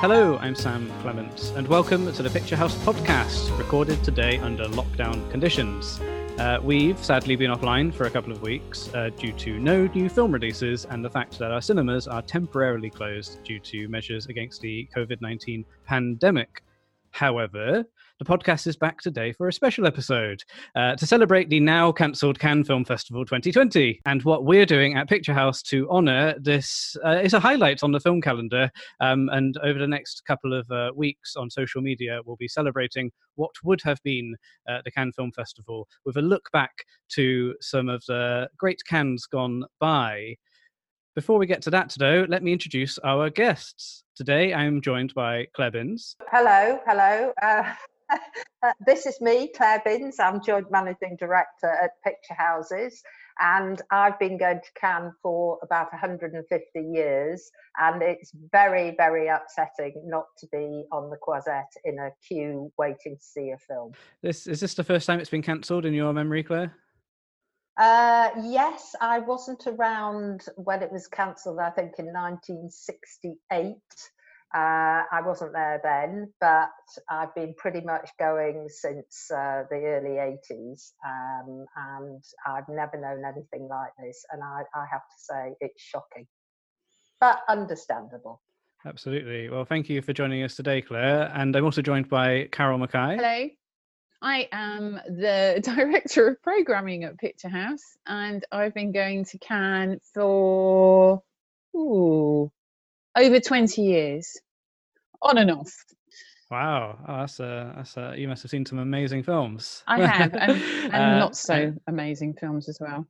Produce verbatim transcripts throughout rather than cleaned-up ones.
Hello, I'm Sam Clements, and welcome to the Picture House podcast, recorded today under lockdown conditions. Uh, we've sadly been offline for a couple of weeks uh, due to no new film releases and the fact that our cinemas are temporarily closed due to measures against the covid nineteen pandemic. However, the podcast is back today for a special episode uh, to celebrate the now cancelled Cannes Film Festival twenty twenty. And what we're doing at Picture House to honour this uh, is a highlight on the film calendar. Um, and over the next couple of uh, weeks on social media, we'll be celebrating what would have been uh, the Cannes Film Festival with a look back to some of the great Cannes gone by. Before we get to that, though, let me introduce our guests. Today, I'm joined by Claire Binns. Hello, hello. Uh, this is me, Claire Binns. I'm Joint Managing Director at Picture Houses, and I've been going to Cannes for about one hundred fifty years, and it's very, very upsetting not to be on the Croisette in a queue waiting to see a film. This is this the first time it's been cancelled in your memory, Claire? Uh, yes, I wasn't around when it was cancelled, I think in nineteen sixty-eight. Uh, I wasn't there then, but I've been pretty much going since uh, the early eighties, um, and I've never known anything like this. And I, I have to say, it's shocking, but understandable. Absolutely. Well, thank you for joining us today, Claire. And I'm also joined by Carol Mackay. Hello. I am the Director of Programming at Picture House, and I've been going to Cannes for ooh, over twenty years, on and off. Wow, oh, that's a, that's a, you must have seen some amazing films. I have, and, and uh, not so and... amazing films as well.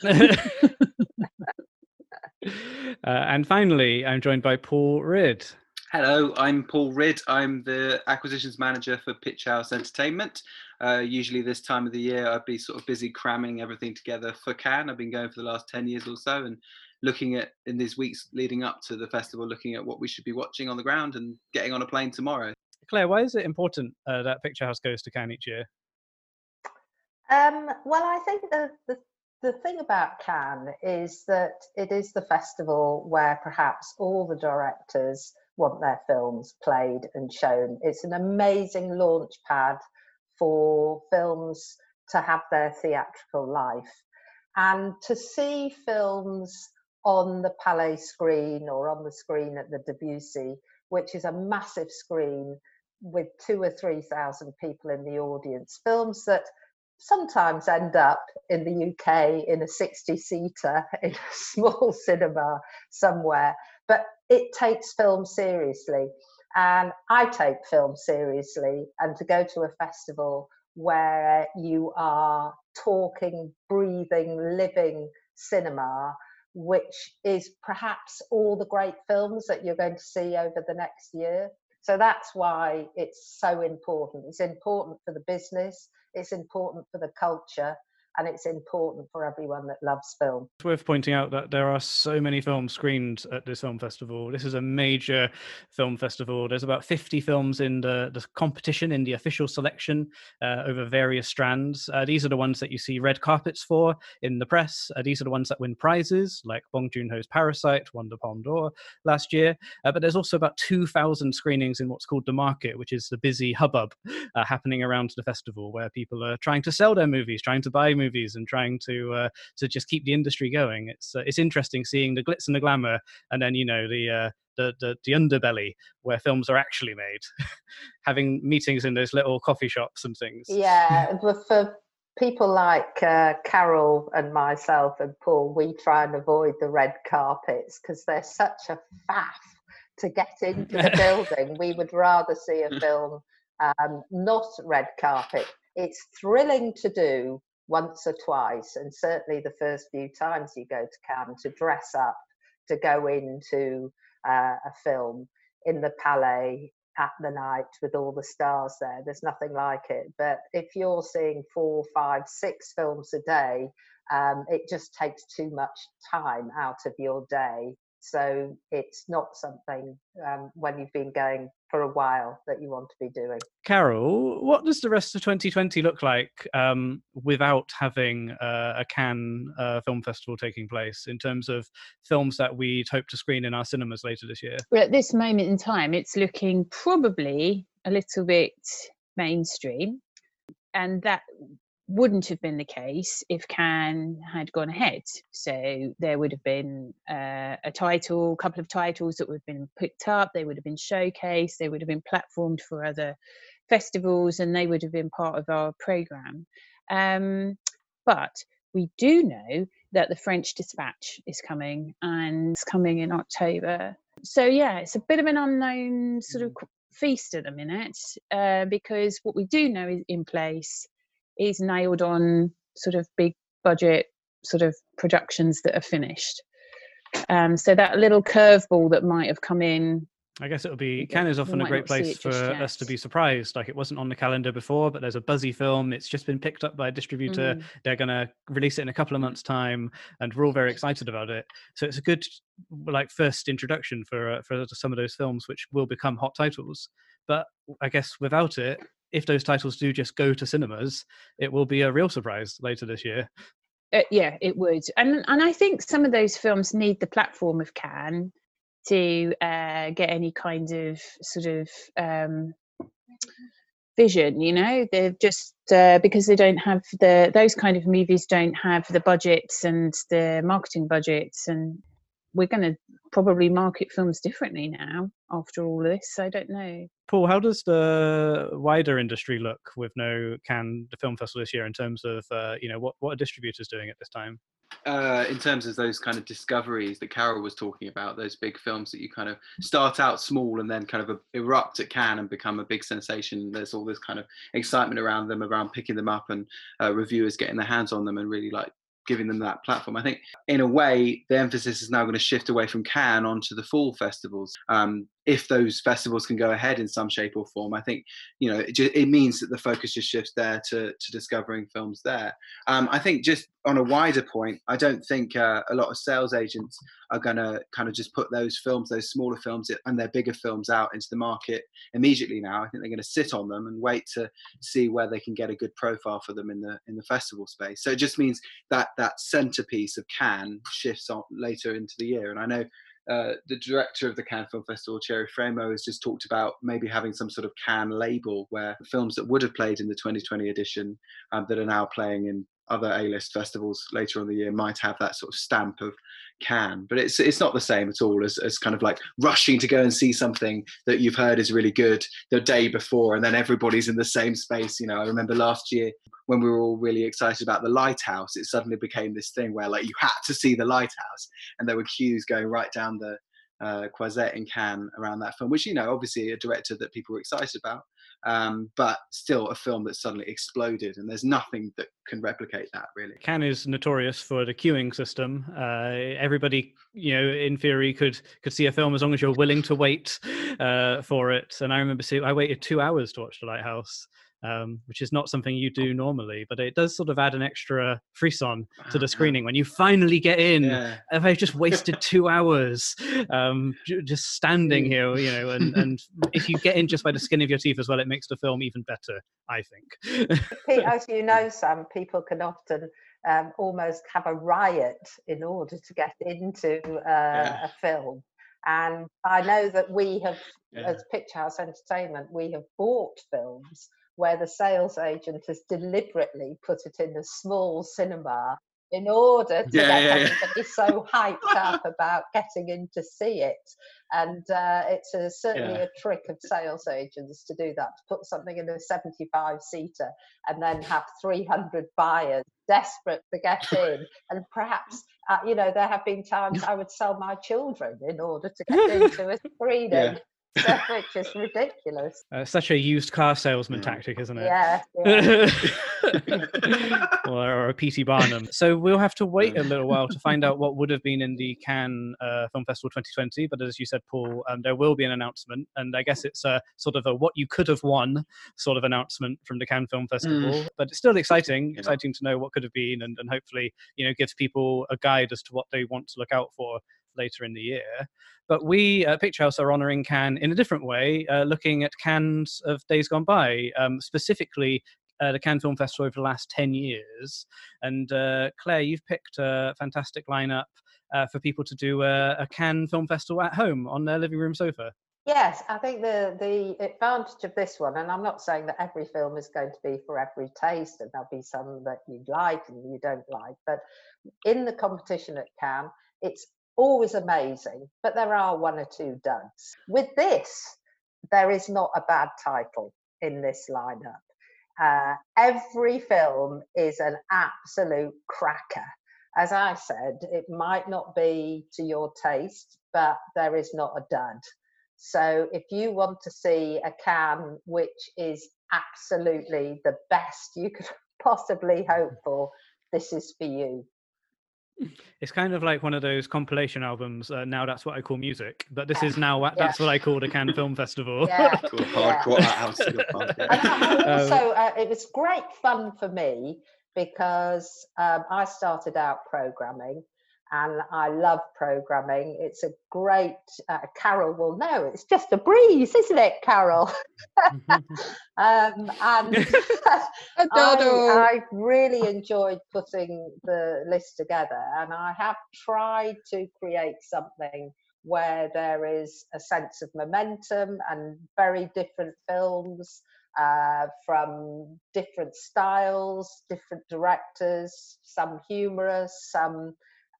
uh, and finally, I'm joined by Paul Ridd. Hello, I'm Paul Ridd. I'm the acquisitions manager for Picture House Entertainment. Uh, usually this time of the year, I'd be sort of busy cramming everything together for Cannes. I've been going for the last ten years or so and looking at, in these weeks leading up to the festival, looking at what we should be watching on the ground and getting on a plane tomorrow. Claire, why is it important uh, that Picture House goes to Cannes each year? Um, well, I think the, the The thing about Cannes is that it is the festival where perhaps all the directors want their films played and shown. It's an amazing launch pad for films to have their theatrical life. And to see films on the Palais screen or on the screen at the Debussy, which is a massive screen with two or three thousand people in the audience, films that sometimes end up in the U K in a sixty-seater in a small cinema somewhere, but it takes film seriously. And I take film seriously, and to go to a festival where you are talking, breathing, living cinema, which is perhaps all the great films that you're going to see over the next year. So that's why it's so important. It's important for the business, it's important for the culture, and it's important for everyone that loves film. It's worth pointing out that there are so many films screened at this film festival. This is a major film festival. There's about fifty films in the, the competition, in the official selection uh, over various strands. Uh, these are the ones that you see red carpets for in the press. Uh, these are the ones that win prizes, like Bong Joon-ho's Parasite, won the Palme d'Or last year. Uh, but there's also about two thousand screenings in what's called the market, which is the busy hubbub uh, happening around the festival, where people are trying to sell their movies, trying to buy movies, and trying to uh, to just keep the industry going. It's uh, it's interesting seeing the glitz and the glamour, and then you know the uh, the, the the underbelly where films are actually made, having meetings in those little coffee shops and things. Yeah, but for people like uh, Carol and myself and Paul, we try and avoid the red carpets because they're such a faff to get into the building. We would rather see a film um, not red carpet. It's thrilling to do once or twice, and certainly the first few times you go to Cannes, to dress up, to go into uh, a film in the Palais at the night with all the stars there. There's nothing like it. But if you're seeing four, five, six films a day, um, it just takes too much time out of your day So it's not something um, when you've been going for a while that you want to be doing. Carol, what does the rest of twenty twenty look like um, without having uh, a Cannes uh, Film Festival taking place in terms of films that we'd hope to screen in our cinemas later this year? Well, at this moment in time, it's looking probably a little bit mainstream, and that wouldn't have been the case if Cannes had gone ahead. So there would have been uh, a title, a couple of titles that would have been picked up, they would have been showcased, they would have been platformed for other festivals, and they would have been part of our programme. Um, but we do know that the French Dispatch is coming, and it's coming in October. So yeah, it's a bit of an unknown sort of feast at the minute, uh, because what we do know is in place is nailed on sort of big budget sort of productions that are finished. Um, so that little curveball that might have come in, I guess it would be, Cannes is often a great place for us to be surprised. Like, it wasn't on the calendar before, but there's a buzzy film. It's just been picked up by a distributor. Mm. They're going to release it in a couple of months' time, and we're all very excited about it. So it's a good, like, first introduction for uh, for some of those films, which will become hot titles. But I guess without it, if those titles do just go to cinemas, it will be a real surprise later this year. Uh, yeah, it would. And and I think some of those films need the platform of Cannes to uh, get any kind of sort of um, vision, you know. They're just, uh, because they don't have the, those kind of movies don't have the budgets and the marketing budgets, and we're going to probably market films differently now after all this. I don't know. Paul, how does the wider industry look with no Cannes the Film Festival this year in terms of, uh, you know, what, what are distributors doing at this time? Uh, in terms of those kind of discoveries that Carol was talking about, those big films that you kind of start out small and then kind of erupt at Cannes and become a big sensation. There's all this kind of excitement around them, around picking them up, and uh, reviewers getting their hands on them and really like giving them that platform. I think in a way the emphasis is now going to shift away from Cannes onto the fall festivals. Um, if those festivals can go ahead in some shape or form, I think, you know, it, just, it means that the focus just shifts there to, to discovering films there. Um, I think just on a wider point, I don't think uh, a lot of sales agents are going to kind of just put those films, those smaller films and their bigger films out into the market immediately now. I think they're going to sit on them and wait to see where they can get a good profile for them in the in the festival space. So it just means that that centerpiece of Cannes shifts on later into the year. And I know Uh, the director of the Cannes Film Festival, Thierry Frémaux, has just talked about maybe having some sort of Cannes label where films that would have played in the twenty twenty edition um, that are now playing in other A-list festivals later on in the year might have that sort of stamp of Cannes. But it's it's not the same at all as, as kind of like rushing to go and see something that you've heard is really good the day before, and then everybody's in the same space. You know, I remember last year when we were all really excited about The Lighthouse, it suddenly became this thing where like you had to see The Lighthouse, and there were queues going right down the uh, Croisette in Cannes around that film, which, you know, obviously a director that people were excited about, um, but still a film that suddenly exploded, and there's nothing that can replicate that, really. Cannes is notorious for the queuing system. Uh, everybody, you know, in theory could could see a film as long as you're willing to wait uh, for it. And I remember seeing, I waited two hours to watch The Lighthouse. Um, which is not something you do normally, but it does sort of add an extra frisson to the screening when you finally get in. Yeah. If I've just wasted two hours um, j- just standing here, you know, and, and if you get in just by the skin of your teeth as well, it makes the film even better, I think. Pete, as you know, Sam, people can often um, almost have a riot in order to get into uh, yeah. a film. And I know that we have, yeah. as Picture House Entertainment, we have bought films where the sales agent has deliberately put it in a small cinema in order to yeah, get yeah, everybody yeah. so hyped up about getting in to see it. And uh, it's a, certainly yeah. a trick of sales agents to do that, to put something in a seventy-five seater and then have three hundred buyers desperate to get in. And perhaps, uh, you know, there have been times I would sell my children in order to get into a screening. Yeah. Which is ridiculous. Uh, such a used car salesman yeah. tactic, isn't it? Yeah. yeah. or, or a P T Barnum. So we'll have to wait a little while to find out what would have been in the Cannes uh, Film Festival twenty twenty. But as you said, Paul, um, there will be an announcement, and I guess it's a sort of a what you could have won sort of announcement from the Cannes Film Festival. Mm. But it's still exciting, yeah. exciting to know what could have been, and, and hopefully, you know, gives people a guide as to what they want to look out for later in the year. But we at Picture House are honouring Cannes in a different way, uh, looking at Cannes of days gone by, um, specifically uh, the Cannes Film Festival over the last ten years. And uh, Claire, you've picked a fantastic lineup uh, for people to do a, a Cannes Film Festival at home on their living room sofa. Yes, I think the the advantage of this one, and I'm not saying that every film is going to be for every taste, and there'll be some that you like and you don't like, but in the competition at Cannes, it's always amazing, but there are one or two duds. With this, there is not a bad title in this lineup. Uh, every film is an absolute cracker. As I said, it might not be to your taste, but there is not a dud. So if you want to see a Cannes which is absolutely the best you could possibly hope for, this is for you. It's kind of like one of those compilation albums. Uh, now that's what I call music, but this is now yeah. that's what I call the Cannes Film Festival. Yeah, cool. yeah. Hardcore out of the and also, uh, it was great fun for me because um, I started out programming. And I love programming. It's a great, uh, Carol will know, it's just a breeze, isn't it, Carol? um, and I, I really enjoyed putting the list together, and I have tried to create something where there is a sense of momentum and very different films uh, from different styles, different directors, some humorous, some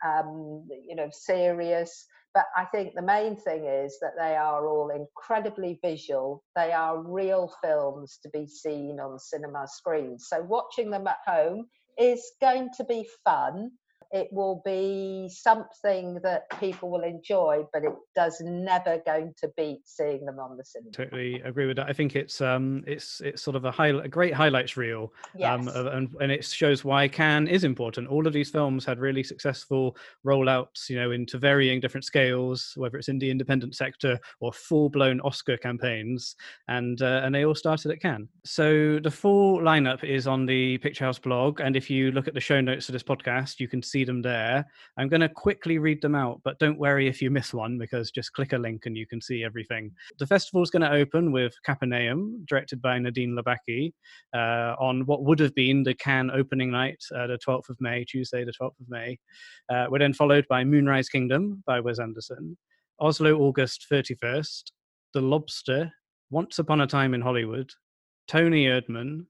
Um, you know, serious. But I think the main thing is that they are all incredibly visual. They are real films to be seen on cinema screens. So watching them at home is going to be fun. It will be something that people will enjoy, but it does never going to beat seeing them on the cinema. Totally agree with that. I think it's um it's it's sort of a highlight, a great highlights reel. Yes. Um, and and it shows why Cannes is important. All of these films had really successful rollouts, you know, into varying different scales, whether it's in the independent sector or full-blown Oscar campaigns, and uh, and they all started at Cannes. So the full lineup is on the Picture House blog, and if you look at the show notes of this podcast, you can see them there. I'm going to quickly read them out, but don't worry if you miss one, because just click a link and you can see everything. The festival is going to open with Capernaum, directed by Nadine Labaki, uh, on what would have been the Cannes opening night, uh, the twelfth of May, Tuesday the twelfth of May. Uh, we're then followed by Moonrise Kingdom by Wes Anderson, Oslo August thirty-first, The Lobster, Once Upon a Time in Hollywood, Tony Erdmann,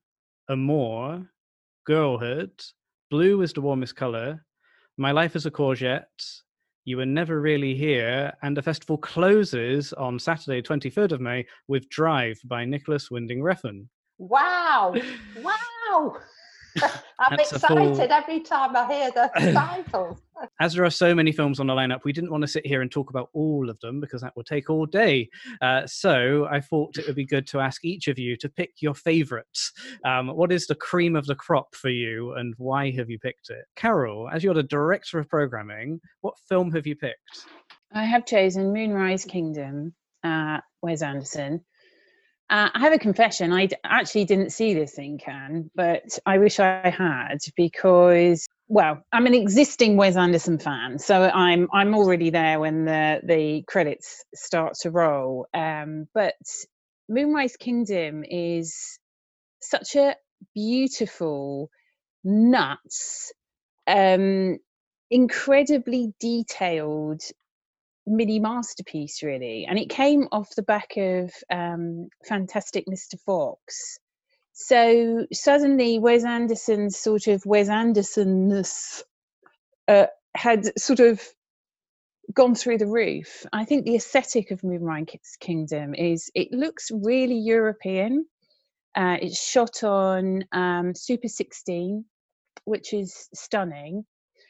Amour, Girlhood, Blue is the Warmest Color, My Life as a Courgette, You Were Never Really Here, and the festival closes on Saturday, twenty-third of May, with Drive by Nicholas Winding Refn. Wow! Wow! I'm That's excited full... every time I hear the titles. As there are so many films on the lineup, we didn't want to sit here and talk about all of them because that would take all day. Uh, so I thought it would be good to ask each of you to pick your favourites. Um, what is the cream of the crop for you, and why have you picked it? Carol, as you're the director of programming, what film have you picked? I have chosen Moonrise Kingdom, uh, Wes Anderson. Uh, I have a confession. I d- actually didn't see this in Cannes, but I wish I had, because, well, I'm an existing Wes Anderson fan, so I'm I'm already there when the the credits start to roll. Um, but Moonrise Kingdom is such a beautiful, nuts, um, incredibly detailed mini masterpiece, really, and it came off the back of um Fantastic Mister Fox. So suddenly Wes Anderson's sort of Wes Andersonness uh, had sort of gone through the roof. I think the aesthetic of Moonrise Kingdom is, it looks really European. Uh, it's shot on um, Super sixteen, which is stunning.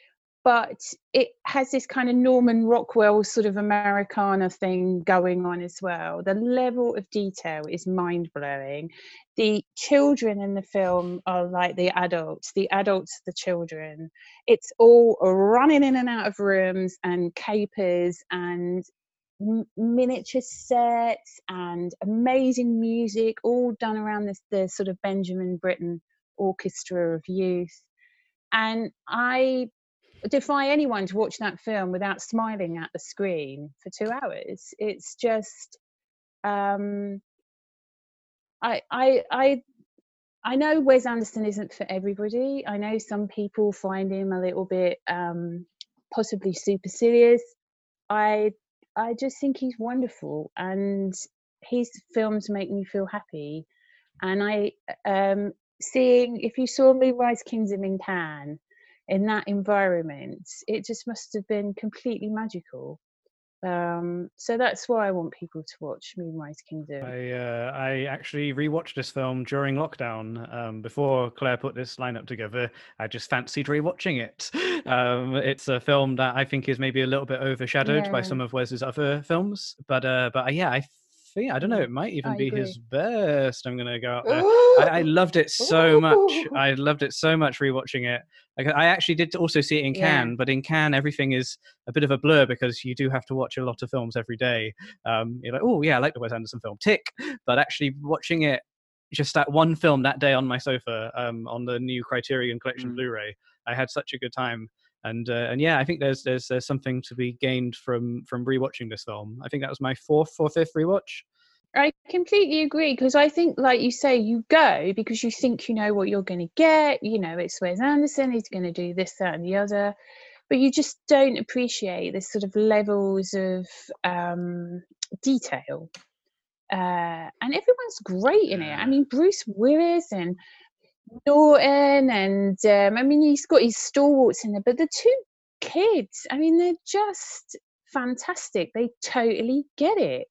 But it has this kind of Norman Rockwell sort of Americana thing going on as well. The level of detail is mind-blowing. The children in the film are like the adults, the adults are the children. It's all running in and out of rooms and capers and m- miniature sets and amazing music, all done around this the sort of Benjamin Britten Orchestra of Youth. And I defy anyone to watch that film without smiling at the screen for two hours. It's just, um, I, I, I, I know Wes Anderson isn't for everybody. I know some people find him a little bit, um, possibly supercilious. I, I just think he's wonderful, and his films make me feel happy. And I, um, seeing, if you saw Moonrise Kingdom in Cannes, in that environment, it just must have been completely magical. Um, so that's why I want people to watch Moonrise Kingdom. I uh, I actually rewatched this film during lockdown. Um, before Claire put this lineup together, I just fancied rewatching it. Um, it's a film that I think is maybe a little bit overshadowed Yeah. by some of Wes's other films, but uh, but uh, yeah, I think I don't know. Mm, It might even I be agree. his best. I'm gonna go out there. I, I loved it so much. I loved it so much rewatching it. Like, I actually did also see it in Yeah. Cannes, but in Cannes everything is a bit of a blur because you do have to watch a lot of films every day. Um, you're like, oh yeah, I like the Wes Anderson film, tick. But actually watching it, just that one film that day on my sofa, um, on the new Criterion Collection Mm. Blu-ray, I had such a good time. And uh, and yeah, I think there's there's there's something to be gained from from rewatching this film. I think that was my fourth or fifth rewatch. I completely agree, because I think, like you say, you go because you think you know what you're going to get. You know, it's Wes Anderson, he's going to do this, that, and the other. But you just don't appreciate the sort of levels of um, detail. Uh, and everyone's great in it. I mean, Bruce Willis and Norton, and um, I mean, he's got his stalwarts in there, but the two kids, I mean, they're just fantastic. They totally get it.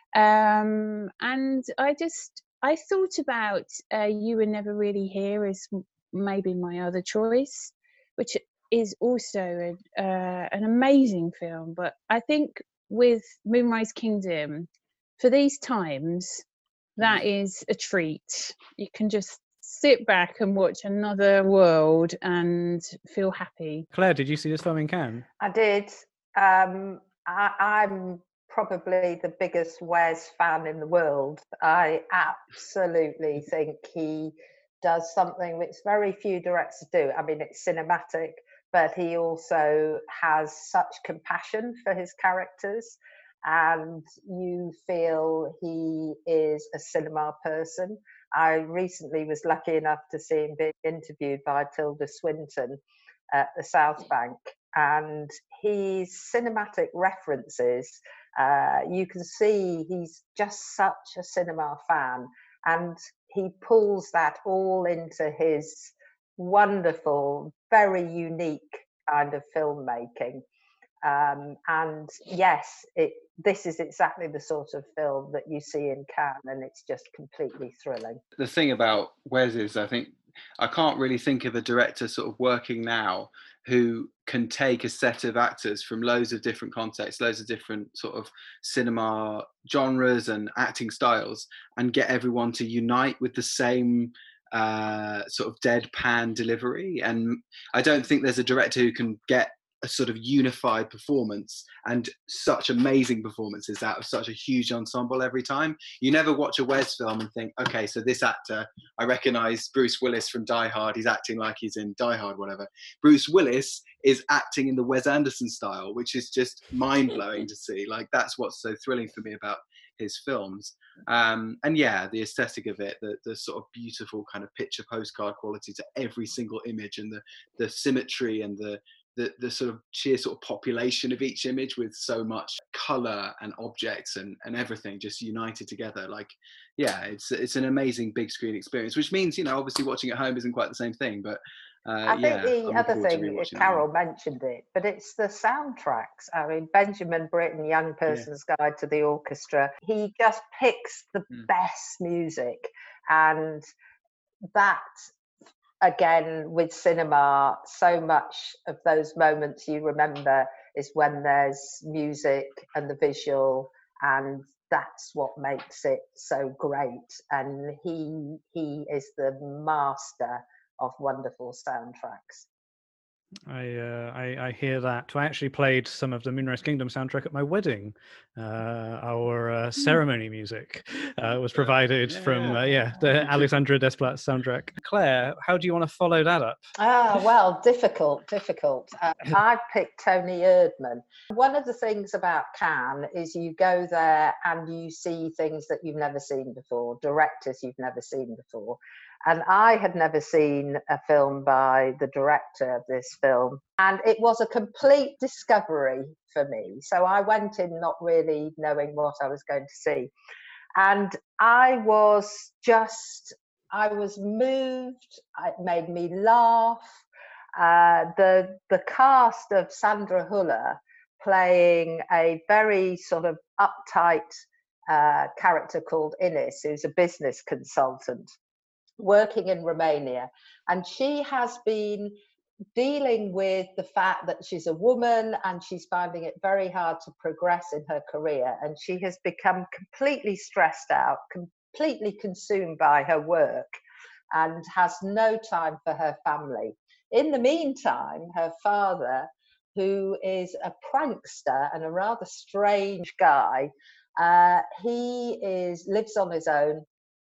Um, and I just, I thought about uh, You Were Never Really Here as m- maybe my other choice, which is also a, uh, an amazing film. But I think with Moonrise Kingdom, for these times, that is a treat. You can just sit back and watch another world and feel happy. Claire, did you see this film in Cannes? I did. Um, I, I'm probably the biggest Wes fan in the world. I absolutely think he does something which very few directors do. I mean, it's cinematic, but he also has such compassion for his characters, and you feel he is a cinema person. I recently was lucky enough to see him being interviewed by Tilda Swinton at the South Bank, and his cinematic references, uh, you can see he's just such a cinema fan, and he pulls that all into his wonderful, very unique kind of filmmaking. Um, and yes, it, this is exactly the sort of film that you see in Cannes, and it's just completely thrilling. The thing about Wes is, I think, I can't really think of a director sort of working now who can take a set of actors from loads of different contexts, loads of different sort of cinema genres and acting styles, and get everyone to unite with the same uh, sort of deadpan delivery. And I don't think there's a director who can get a sort of unified performance and such amazing performances out of such a huge ensemble every time. You never watch a Wes film and think, okay, so this actor, I recognize Bruce Willis from Die Hard, he's acting like he's in Die Hard, whatever. Bruce Willis is acting in the Wes Anderson style, which is just mind-blowing to see. Like, that's what's so thrilling for me about his films. Um, and yeah, the aesthetic of it, the, the sort of beautiful kind of picture postcard quality to every single image, and the, the symmetry and the The, the sort of sheer sort of population of each image with so much color and objects and, and everything just united together. Like, yeah, it's it's an amazing big screen experience, which means, you know, obviously watching at home isn't quite the same thing, but uh, I think yeah, the I'm other looking forward to thing, rewatching Carol mentioned it, but it's the soundtracks. I mean, Benjamin Britten, Young Person's Guide to the Orchestra, he just picks the Mm. best music. And that, again, with cinema, so much of those moments you remember is when there's music and the visual, and that's what makes it so great. And he he is the master of wonderful soundtracks. I, uh, I I hear that. I actually played some of the Moonrise Kingdom soundtrack at my wedding. Uh, our uh, ceremony music uh, was provided Yeah. from uh, yeah the Alexandra Desplat soundtrack. Claire, how do you want to follow that up? Ah, well, difficult, difficult. Uh, I picked Tony Erdmann. One of the things about Cannes is you go there and you see things that you've never seen before, directors you've never seen before. And I had never seen a film by the director of this film. And it was a complete discovery for me. So I went in not really knowing what I was going to see. And I was just, I was moved. It made me laugh. Uh, the, the cast of Sandra Huller playing a very sort of uptight uh, character called Ines, who's a business consultant working in Romania. And she has been dealing with the fact that she's a woman and she's finding it very hard to progress in her career. And she has become completely stressed out, completely consumed by her work, and has no time for her family. In the meantime, her father, who is a prankster and a rather strange guy, uh, he is lives on his own.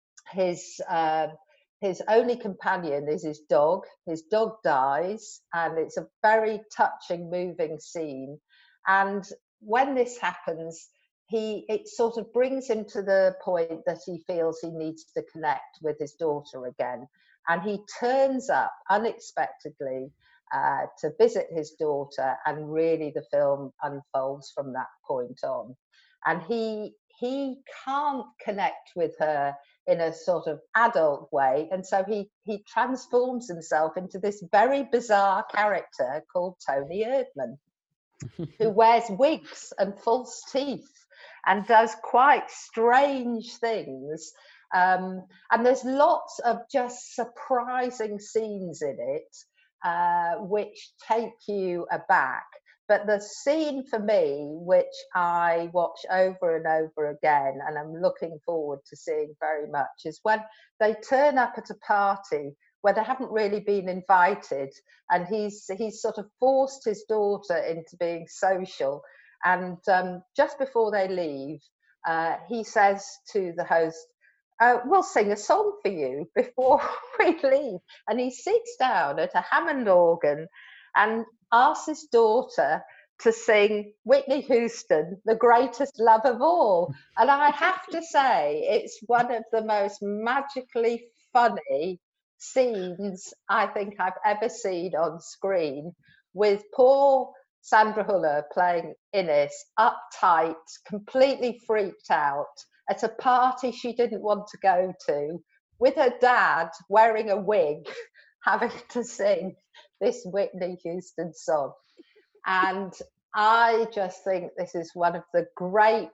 His uh, his only companion is his dog. His dog dies, and it's a very touching, moving scene. And when this happens, he it sort of brings him to the point that he feels he needs to connect with his daughter again. And he turns up unexpectedly uh, to visit his daughter, and really the film unfolds from that point on. And he he can't connect with her in a sort of adult way, and so he he transforms himself into this very bizarre character called Tony Erdmann, who wears wigs and false teeth and does quite strange things. Um, and there's lots of just surprising scenes in it, uh, which take you aback. But the scene for me, which I watch over and over again, and I'm looking forward to seeing very much, is when they turn up at a party where they haven't really been invited, and he's he's sort of forced his daughter into being social. And um, just before they leave, uh, he says to the host, uh, we'll sing a song for you before we leave. And he sits down at a Hammond organ and asks his daughter to sing Whitney Houston, The Greatest Love of All. And I have to say, it's one of the most magically funny scenes I think I've ever seen on screen, with poor Sandra Huller playing Ines, uptight, completely freaked out at a party she didn't want to go to, with her dad wearing a wig, having to sing this Whitney Houston song. And I just think this is one of the great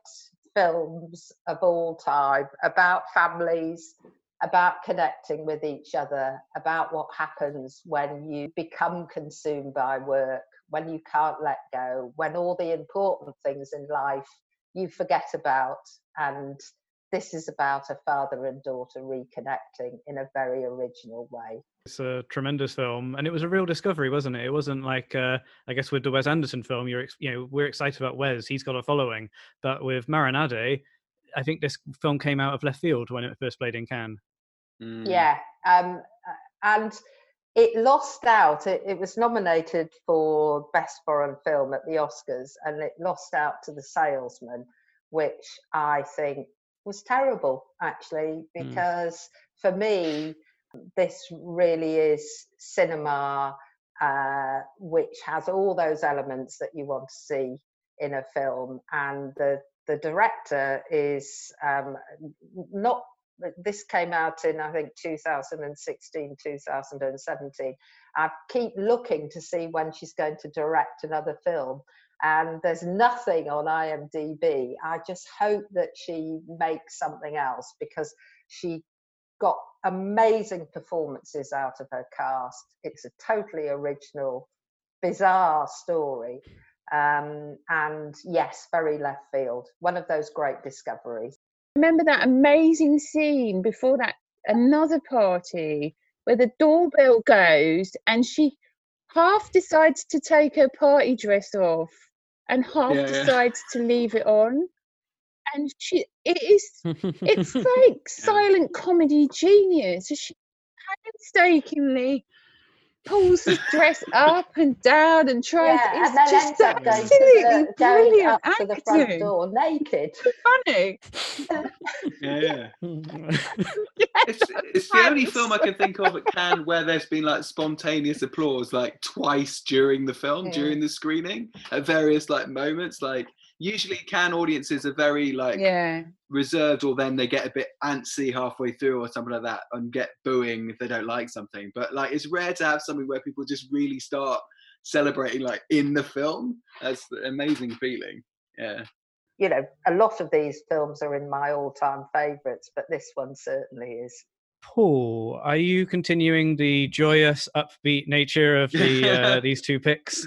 films of all time, about families, about connecting with each other, about what happens when you become consumed by work, when you can't let go, when all the important things in life you forget about. And this is about a father and daughter reconnecting in a very original way. It's a tremendous film, and it was a real discovery, wasn't it? It wasn't like, uh, I guess, with the Wes Anderson film, you're, you know, we're excited about Wes, he's got a following. But with Marinade, I think this film came out of left field when it first played in Cannes. Mm. Yeah, um, and it lost out. It, it was nominated for Best Foreign Film at the Oscars, and it lost out to The Salesman, which I think was terrible, actually, because mm. for me, this really is cinema uh, which has all those elements that you want to see in a film. And the, the director is um, not, this came out in, I think, two thousand sixteen, two thousand seventeen. I keep looking to see when she's going to direct another film, and there's nothing on I M D B. I just hope that she makes something else, because she got amazing performances out of her cast. It's a totally original, bizarre story. Um, and yes, very left field. One of those great discoveries. Remember that amazing scene before that, another party where the doorbell goes and she half decides to take her party dress off and half Yeah, yeah. decides to leave it on. And she, it is, it's like silent comedy genius. She painstakingly pulls the dress up and down and tries. Yeah, it's and then just ends up going, to absolutely the, going brilliant up to the front acting. door naked. Funny. Yeah, yeah. Yes, It's, it's the only pants. film I can think of at Cannes where there's been like spontaneous applause like twice during the film, Yeah. during the screening, at various like moments. Like usually Cannes audiences are very like Yeah. reserved, or then they get a bit antsy halfway through or something like that and get booing if they don't like something. But like it's rare to have something where people just really start celebrating like in the film. That's an amazing feeling. Yeah. You know, a lot of these films are in my all-time favourites, but this one certainly is. Paul, are you continuing the joyous, upbeat nature of the uh, these two picks?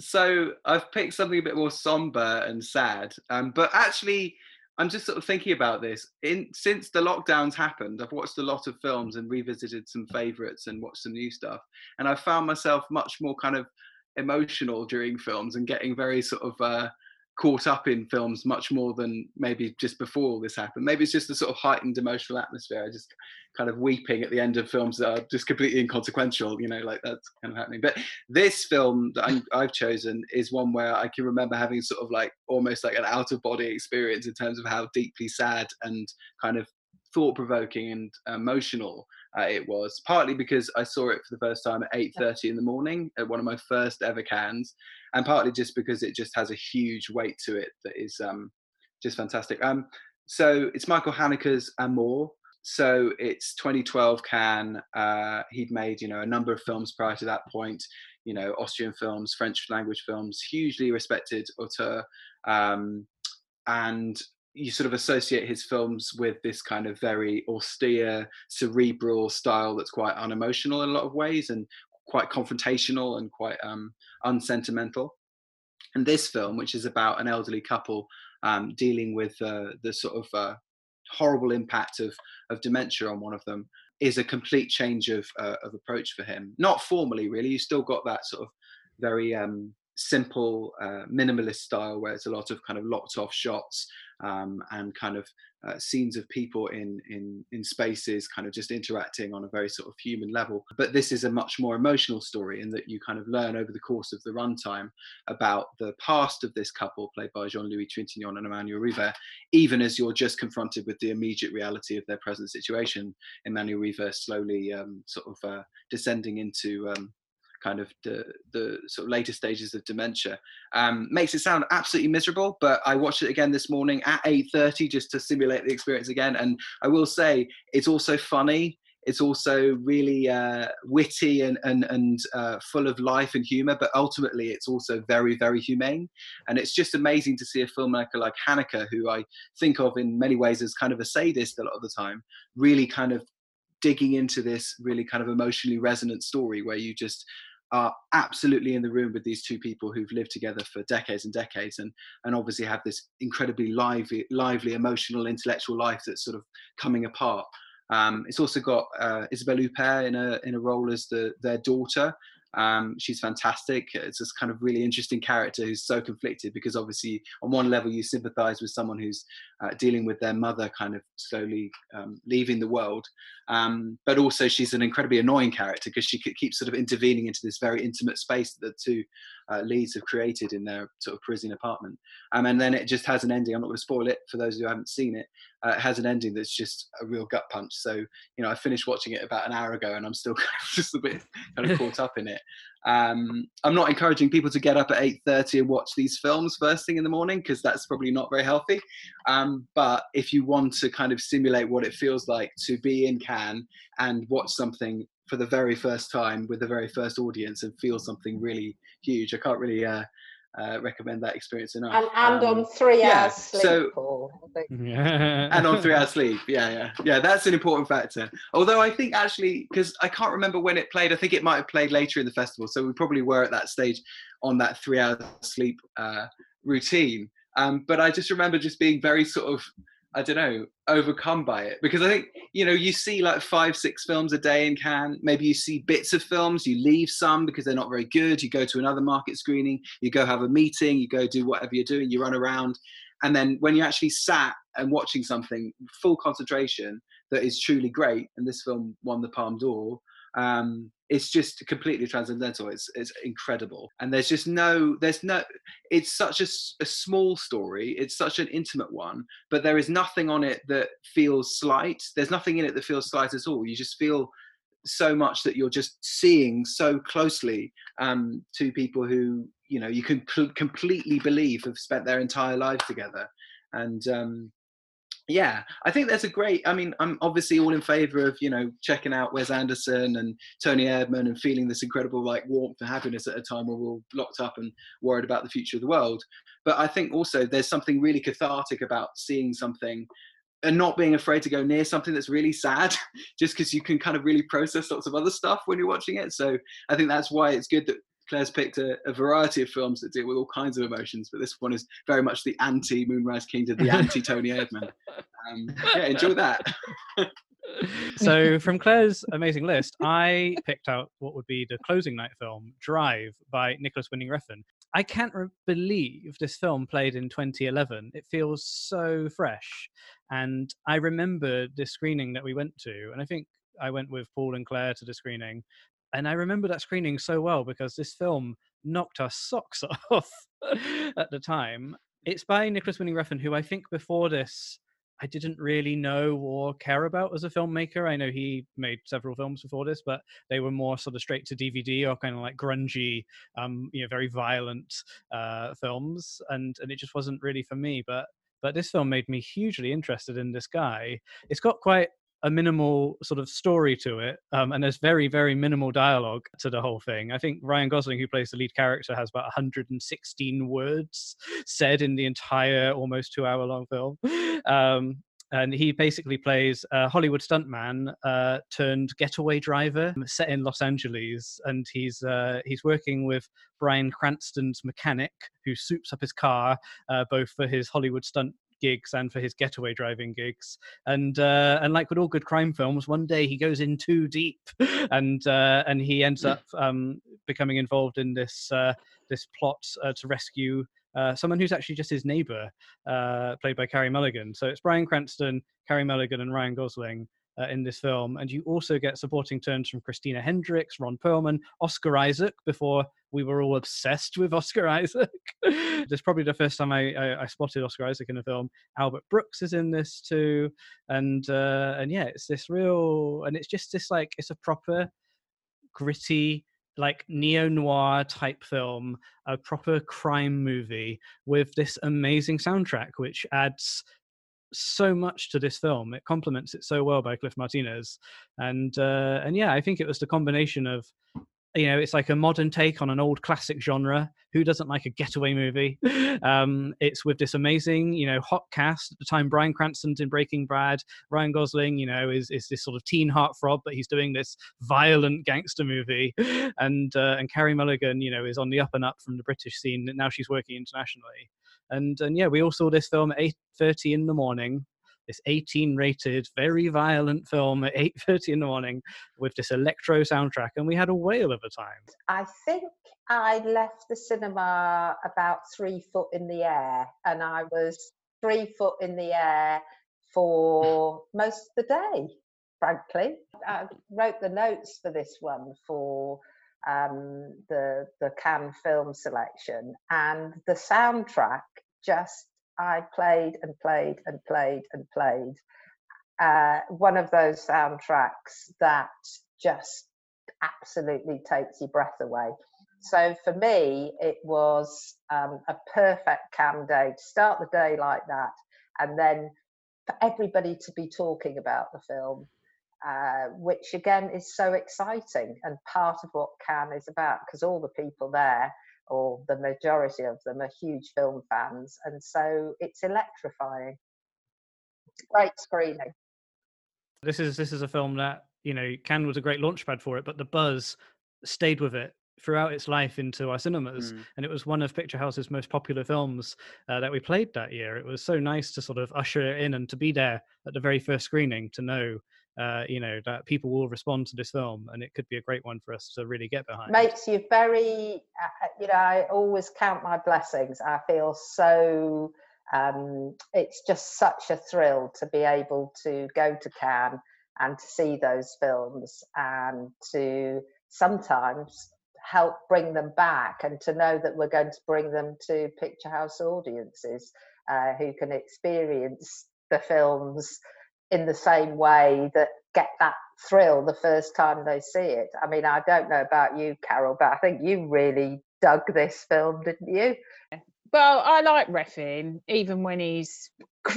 So I've picked something a bit more somber and sad, um, but actually I'm just sort of thinking about this. In since the lockdowns happened, I've watched a lot of films and revisited some favourites and watched some new stuff, and I found myself much more kind of emotional during films and getting very sort of uh, caught up in films much more than maybe just before all this happened. Maybe it's just the sort of heightened emotional atmosphere. I just kind of weeping at the end of films that are just completely inconsequential, you know, like that's kind of happening. But this film that I'm, I've chosen is one where I can remember having sort of like almost like an out of body experience in terms of how deeply sad and kind of thought-provoking and emotional uh, it was, partly because I saw it for the first time at eight thirty in the morning at one of my first ever Cannes, and partly just because it just has a huge weight to it that is um, just fantastic. Um, so it's Michael Haneke's Amour. So it's twenty twelve Cannes. Uh, he'd made, you know, a number of films prior to that point, you know, Austrian films, French language films, hugely respected auteur. Um, and you sort of associate his films with this kind of very austere, cerebral style that's quite unemotional in a lot of ways and quite confrontational and quite um, unsentimental. And this film, which is about an elderly couple um, dealing with uh, the sort of uh, horrible impact of, of dementia on one of them, is a complete change of, uh, of approach for him. Not formally, really. You still got that sort of very um, simple, uh, minimalist style where it's a lot of kind of locked off shots um, and kind of uh, scenes of people in, in, in spaces kind of just interacting on a very sort of human level. But this is a much more emotional story in that you kind of learn over the course of the runtime about the past of this couple, played by Jean-Louis Trintignant and Emmanuel Riva, even as you're just confronted with the immediate reality of their present situation. Emmanuel Riva slowly um, sort of uh, descending into um, kind of the the sort of later stages of dementia. Um, makes it sound absolutely miserable, but I watched it again this morning at eight thirty just to simulate the experience again. And I will say it's also funny. It's also really uh, witty and and, and uh, full of life and humour, but ultimately it's also very, very humane. And it's just amazing to see a filmmaker like Haneke, who I think of in many ways as kind of a sadist a lot of the time, really kind of digging into this really kind of emotionally resonant story where you just are absolutely in the room with these two people who've lived together for decades and decades and and obviously have this incredibly lively, lively emotional, intellectual life that's sort of coming apart. Um, it's also got uh, Isabelle Huppert in a in a role as the their daughter. Um, she's fantastic. It's this kind of really interesting character who's so conflicted because obviously on one level you sympathize with someone who's uh, dealing with their mother kind of slowly um, leaving the world. Um, but also she's an incredibly annoying character because she keeps sort of intervening into this very intimate space that the two uh, leads have created in their sort of Parisian apartment. Um, and then it just has an ending. I'm not going to spoil it for those who haven't seen it. Uh, it has an ending that's just a real gut punch. So, you know, I finished watching it about an hour ago and I'm still kind of just a bit kind of caught up in it. Um, I'm not encouraging people to get up at eight thirty and watch these films first thing in the morning because that's probably not very healthy. Um, but if you want to kind of simulate what it feels like to be in Cannes and watch something for the very first time with the very first audience and feel something really huge, I can't really uh, uh, recommend that experience enough. And, and um, on three yeah, hours sleep, so, Paul. I think. And on three hours sleep, yeah, yeah, yeah. That's an important factor. Although I think actually, because I can't remember when it played, I think it might have played later in the festival, so we probably were at that stage on that three hours sleep uh, routine. Um, but I just remember just being very sort of I don't know, overcome by it. Because I think, you know, you see like five, six films a day in Cannes. Maybe you see bits of films, you leave some because they're not very good. You go to another market screening, you go have a meeting, you go do whatever you're doing, you run around. And then when you actually sat and watching something, full concentration, that is truly great, and this film won the Palme d'Or, um, it's just completely transcendental. It's it's incredible, and there's just no, there's no. It's such a, a small story. It's such an intimate one, but there is nothing on it that feels slight. There's nothing in it that feels slight at all. You just feel so much that you're just seeing so closely um, two people who, you know, you can cl- completely believe have spent their entire lives together, and. Um, Yeah, I think that's a great. I mean, I'm obviously all in favour of, you know, checking out Wes Anderson and Tony Erdmann and feeling this incredible like warmth and happiness at a time where we're all locked up and worried about the future of the world. But I think also there's something really cathartic about seeing something and not being afraid to go near something that's really sad, just because you can kind of really process lots of other stuff when you're watching it. So I think that's why it's good that Claire's picked a, a variety of films that deal with all kinds of emotions, but this one is very much the anti Moonrise Kingdom, the anti Tony Erdmann. Um, yeah, enjoy that. So from Claire's amazing list, I picked out what would be the closing night film, Drive, by Nicholas Winding Refn. I can't re- believe this film played in twenty eleven. It feels so fresh. And I remember this screening that we went to, and I think I went with Paul and Claire to the screening. And I remember that screening so well because this film knocked our socks off at the time. It's by Nicholas Winding Refn, who I think before this I didn't really know or care about as a filmmaker. I know he made several films before this, but they were more sort of straight to D V D or kind of like grungy, um, you know, very violent uh, films, and and it just wasn't really for me. But but this film made me hugely interested in this guy. It's got quite a minimal sort of story to it, um, and there's very very minimal dialogue to the whole thing. I think Ryan Gosling, who plays the lead character, has about one hundred sixteen words said in the entire almost two hour long film. Um, and he basically plays a Hollywood stuntman uh, turned getaway driver set in Los Angeles, and he's uh, he's working with Bryan Cranston's mechanic, who soups up his car uh, both for his Hollywood stunt gigs and for his getaway driving gigs. And uh, and like with all good crime films, one day he goes in too deep, and uh, and he ends up um, becoming involved in this uh, this plot uh, to rescue uh, someone who's actually just his neighbor, uh, played by Carey Mulligan. So it's Bryan Cranston, Carey Mulligan, and Ryan Gosling uh, in this film. And you also get supporting turns from Christina Hendricks, Ron Perlman, Oscar Isaac, before we were all obsessed with Oscar Isaac. This is probably the first time I, I, I spotted Oscar Isaac in a film. Albert Brooks is in this too. And uh, and yeah, it's this real, and it's just this like, it's a proper gritty, like neo-noir type film, a proper crime movie with this amazing soundtrack, which adds so much to this film. It complements it so well by Cliff Martinez. And uh, and yeah, I think it was the combination of, you know, it's like a modern take on an old classic genre. Who doesn't like a getaway movie? Um, it's with this amazing, you know, hot cast at the time. Bryan Cranston's in Breaking Bad. Ryan Gosling, you know, is is this sort of teen heartthrob, but he's doing this violent gangster movie. And uh, and Carey Mulligan, you know, is on the up and up from the British scene. Now she's working internationally. And and yeah, we all saw this film at eight thirty in the morning. This eighteen rated, very violent film at eight thirty in the morning with this electro soundtrack, and we had a whale of a time. I think I left the cinema about three foot in the air, and I was three foot in the air for most of the day, frankly. I wrote the notes for this one for um, the, the Cannes film selection, and the soundtrack just, I played and played and played and played. Uh, one of those soundtracks that just absolutely takes your breath away. So for me, it was um, a perfect Cannes day to start the day like that, and then for everybody to be talking about the film, uh, which again is so exciting and part of what Cannes is about, because all the people there, or the majority of them, are huge film fans, and so it's electrifying. Great screening. This is this is a film that, you know, Cannes was a great launchpad for it, but the buzz stayed with it throughout its life into our cinemas, Mm. and it was one of Picture House's most popular films uh, that we played that year. It was so nice to sort of usher it in and to be there at the very first screening, to know uh, you know, that people will respond to this film, and it could be a great one for us to really get behind. Makes you very, uh, you know, I always count my blessings. I feel so, um, it's just such a thrill to be able to go to Cannes and to see those films, and to sometimes help bring them back, and to know that we're going to bring them to Picture House audiences uh, who can experience the films in the same way, that get that thrill the first time they see it. I mean, I don't know about you, Carol, but I think you really dug this film, didn't you? Well, I like Refn, even when he's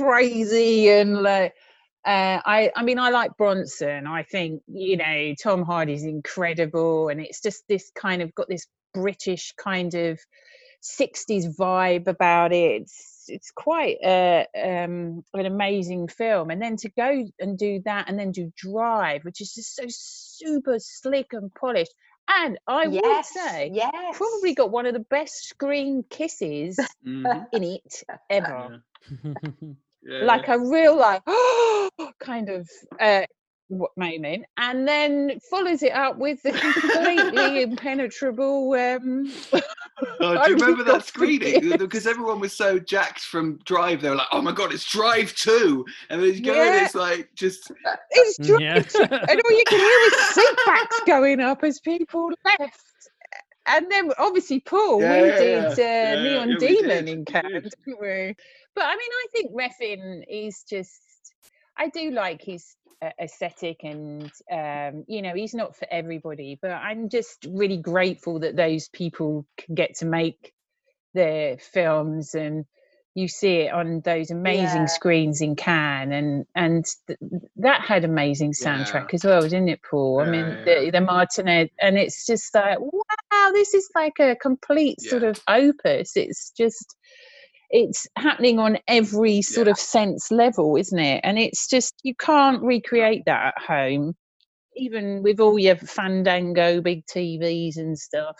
crazy and like. Uh, I, I mean, I like Bronson. I think, you know, Tom Hardy's incredible, and it's just this kind of got this British kind of sixties vibe about it. It's it's quite a, um, an amazing film. And then to go and do that, and then do Drive, which is just so super slick and polished. And I yes, would say, yes. probably got one of the best screen kisses Mhm. in it ever. Yeah. Yeah. Like a real like kind of uh moment, and then follows it up with the completely impenetrable um Oh, do you remember that screening? Because everyone was so jacked from Drive, they were like, "Oh my god, it's Drive two!" And then you go, Yeah. and it's like just it's Drive Yeah. two, and all you can hear was seat backs going up as people left. And then obviously Paul, Yeah, we yeah, did yeah. uh, Yeah, Neon yeah, we Demon did, in we Cannes, did. didn't we? But I mean, I think Refn is just, I do like his uh, aesthetic, and um, you know, he's not for everybody, but I'm just really grateful that those people can get to make their films, and you see it on those amazing Yeah. screens in Cannes, and and th- that had amazing soundtrack Yeah. as well, didn't it, Paul? I Yeah, mean, yeah. the, the Martinet, and it's just like, wow, this is like a complete sort Yeah. of opus. It's just, it's happening on every sort Yeah. of sense level, isn't it? And it's just, you can't recreate that at home, even with all your Fandango big T Vs and stuff.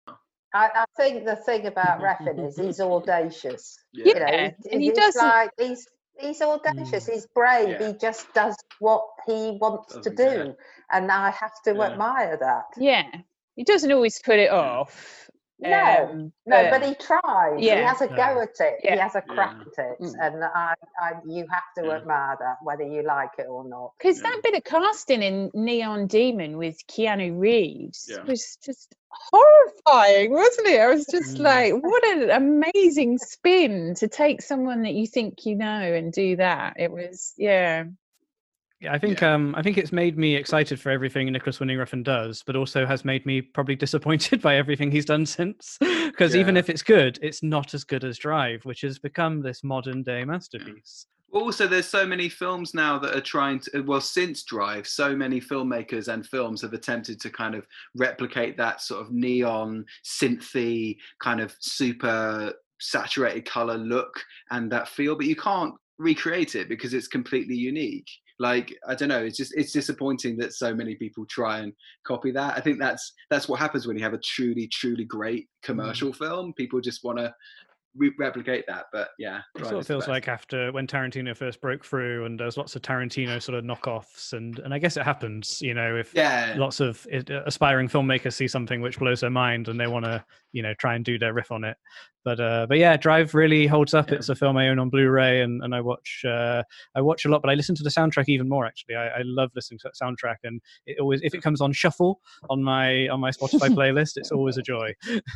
I, I think the thing about Refn is he's audacious. Yeah. You know, Yeah, he, and he he's doesn't- like he's he's audacious. Mm. He's brave. Yeah. He just does what he wants Does to it, do, yeah. and I have to Yeah. admire that. Yeah, he doesn't always put it Yeah. off. No, um, no, but he tries. He yeah, has a no. go at it. He Yeah. has a crack Yeah. at it, Mm. and I, I, you have to Yeah. admire that, whether you like it or not. because Yeah. that bit of casting in Neon Demon with Keanu Reeves Yeah. was just horrifying, wasn't it? I was just Mm. like, what an amazing spin to take someone that you think you know and do that. It was, yeah. Yeah, I think Yeah. um, I think it's made me excited for everything Nicholas Winding Refn does, but also has made me probably disappointed by everything he's done since. Because even Yeah. if it's good, it's not as good as Drive, which has become this modern day masterpiece. Also, there's so many films now that are trying to, well, since Drive, so many filmmakers and films have attempted to kind of replicate that sort of neon, synthy, kind of super saturated color look and that feel, but you can't recreate it because it's completely unique. Like, I don't know, it's just, it's disappointing that so many people try and copy that. I think that's that's what happens when you have a truly, truly great commercial film. People just want to re- replicate that, but yeah. It Drive sort of is the feels best. like after when Tarantino first broke through, and there's lots of Tarantino sort of knockoffs, and and I guess it happens, you know, if Yeah. lots of uh, aspiring filmmakers see something which blows their mind and they want to, you know, try and do their riff on it. But uh, but yeah, Drive really holds up. Yeah. It's a film I own on Blu-ray, and, and I watch uh, I watch a lot, but I listen to the soundtrack even more. Actually, I, I love listening to that soundtrack, and it always, if it comes on shuffle on my on my Spotify playlist, it's always a joy.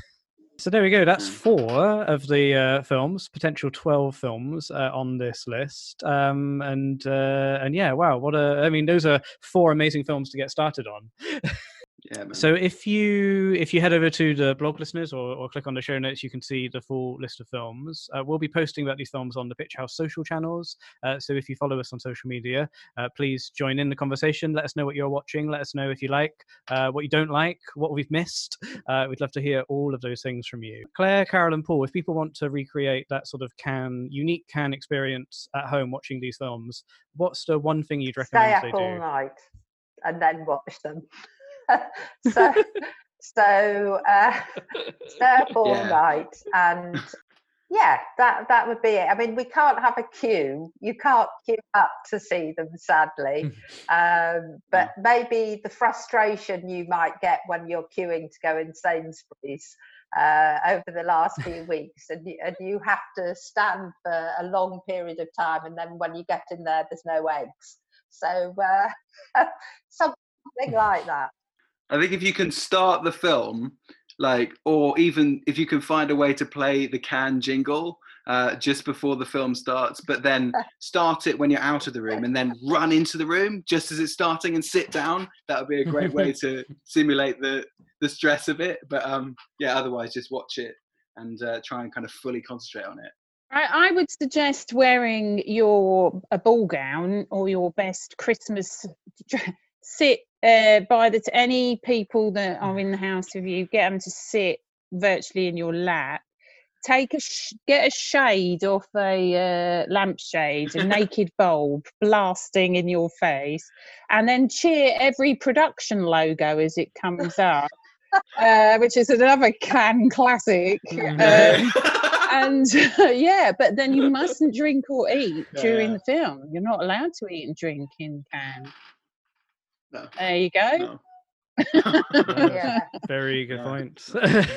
So there we go. That's four of the uh, films, potential twelve films uh, on this list. Um, and uh, and yeah, wow, what a! I mean, those are four amazing films to get started on. Yeah, man. So if you if you head over to the blog, listeners, or, or click on the show notes, you can see the full list of films. Uh, we'll be posting about these films on the Picture House social channels. Uh, so if you follow us on social media, uh, please join in the conversation. Let us know what you're watching. Let us know if you like, uh, what you don't like, what we've missed. Uh, we'd love to hear all of those things from you. Claire, Carol, and Paul, if people want to recreate that sort of Cannes, unique Cannes experience at home watching these films, what's the one thing you'd recommend Stay they up all do? night and then watch them. so So uh, stay up all Yeah. night, and yeah, that that would be it. I mean, we can't have a queue. You can't queue up to see them, sadly. Um, but maybe the frustration you might get when you're queuing to go in Sainsbury's uh, over the last few weeks, and you, and you have to stand for a long period of time, and then when you get in there, there's no eggs. So uh, something like that. I think if you can start the film, like, or even if you can find a way to play the Cannes jingle uh, just before the film starts, but then start it when you're out of the room and then run into the room just as it's starting and sit down, that would be a great way to simulate the, the stress of it. But um, yeah, otherwise just watch it and uh, try and kind of fully concentrate on it. I, I would suggest wearing your a ball gown or your best Christmas sit uh, by the t- any people that are in the house with you. Get them to sit virtually in your lap. Take a sh- get a shade off a uh, lampshade, a naked bulb blasting in your face, and then cheer every production logo as it comes up, uh, which is another Cannes classic. Um, and uh, yeah, but then you mustn't drink or eat during Yeah. the film. You're not allowed to eat and drink in Cannes. No. There you go. No. Yeah. Very good No. points.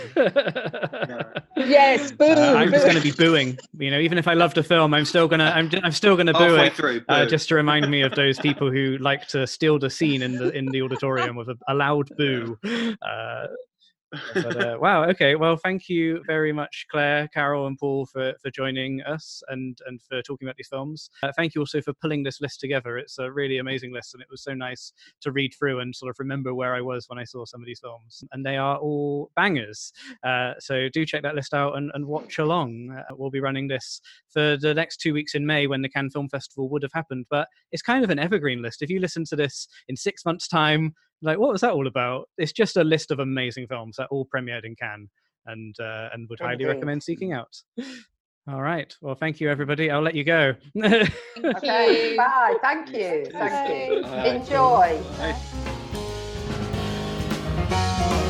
Yes, boo. Uh, I'm just boo. going to be booing. You know, even if I loved a film, I'm still gonna, I'm, I'm still gonna boo Halfway it, through, uh, boo. just to remind me of those people who like to steal the scene in the in the auditorium with a, a loud boo. Uh, but uh, wow, okay, well, thank you very much, Claire, Carol, and Paul for for joining us and and for talking about these films. Uh, thank you also for pulling this list together. It's a really amazing list, and it was so nice to read through and sort of remember where I was when I saw some of these films. And they are all bangers. Uh, so do check that list out and, and watch along. Uh, we'll be running this for the next two weeks in May when the Cannes Film Festival would have happened. But it's kind of an evergreen list. If you listen to this in six months' time, like, what was that all about? It's just a list of amazing films that all premiered in Cannes, and uh, and would highly Indeed. recommend seeking out. All right. Well, thank you, everybody. I'll let you go. Thank Okay, you. bye. Thank you. Thank you. Bye. Enjoy. Bye.